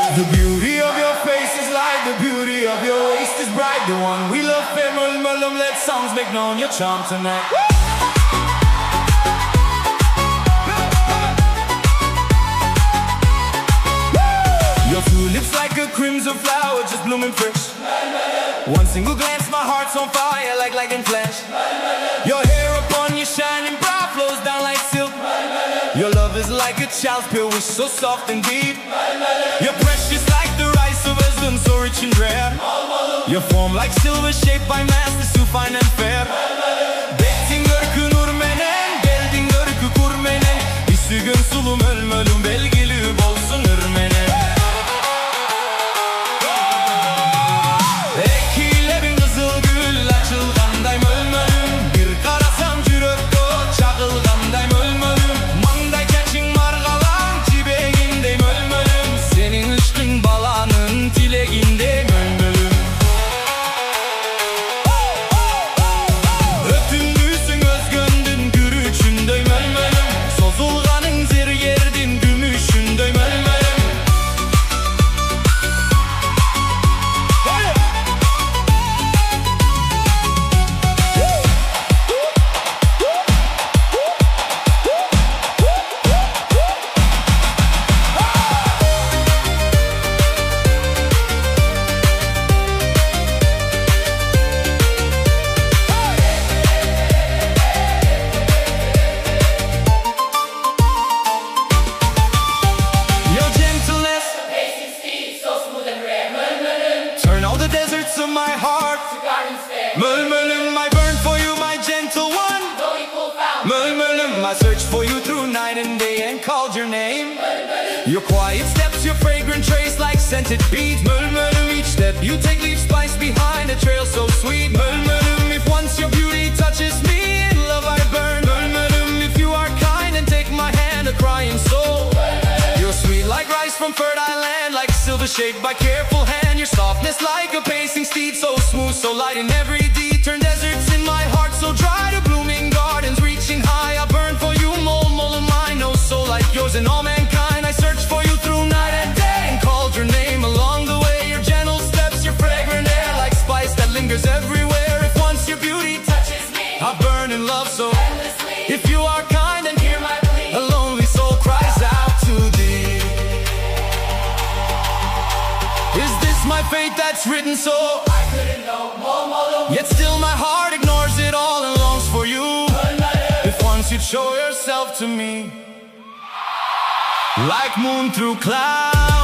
The beauty of your face is light, the beauty of your waist is bright. The one we love, Mulmalum, let songs make known your charm tonight. Your two lips like a crimson flower just blooming fresh. One single glance, my heart's on fire like lightning flash. Your hair upon your shining brow flows down like silk. Your love is like a child's pure wish, so soft and deep. You're precious like the rice of wisdom, so rich and rare. Your form like silver shaped by masters so fine and fair. Bettin görkü nur menen, geldin görkü kur menen. İsügün sulum ölmölüm, belgili bolsun ürmenen. Ekilebin kızıl gül açılgandayım ölmölüm. Bir karasam jürek o çakılgandayım ölmölüm. Mangday keçin margalan çibegindeyim ölmölüm. Senin ışkın balanın tilegindeyim ölmölüm. Ötümlüsün özgöndün gürüçündeyim ölmölüm. Sozulganın zirgerdin gümüşündeyim ölmölüm. Turn all the deserts of my heart to gardens fair. Mulmalum, I burn for you, my gentle one. No equal found. Mulmalum, I search for you through night and day and called your name. Your quiet steps, your fragrant trace like scented beads. Mulmalum, each step you take leaves spice behind a trail so sweet. Mulmalum, if once your beauty touches me, in love I burn. Mulmalum, if you are kind and take my hand, a crying soul. You're sweet like rice from fertile land, like silver shaped by careful hand. Your softness like a pacing steed, so smooth, so light in every deed. Turn deserts in my heart so dry to blooming gardens reaching high. I burn for you, Mulmalum, I know so like yours and all mankind. I search for you through night and day and called your name along the way. Your gentle steps, your fragrant air like spice that lingers everywhere. If once your beauty touches me, I burn in love so endlessly. If you are kind and hear my plea, a lonely soul cries out to thee. Is this my fate that's written so? I couldn't know, Mulmalum. Yet still my heart ignores it all and longs for you. If once you'd show yourself to me, like moon through clouds.